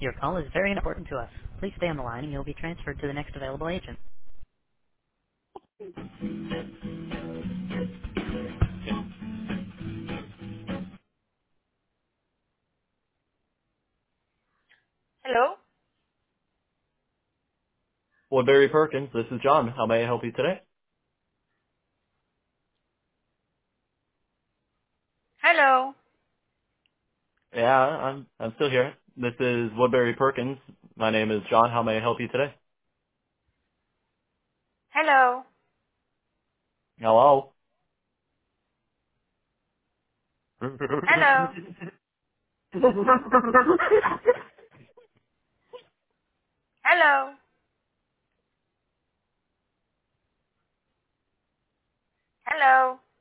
Your call is very important to us. Please stay on the line and you'll be transferred to the next available agent. Hello? Woodbury Perkins, this is John. How may I help you today? Hello? Yeah, I'm still here. This is Woodbury Perkins. My name is John. How may I help you today? Hello? Hello? Hello? Hello? Hello?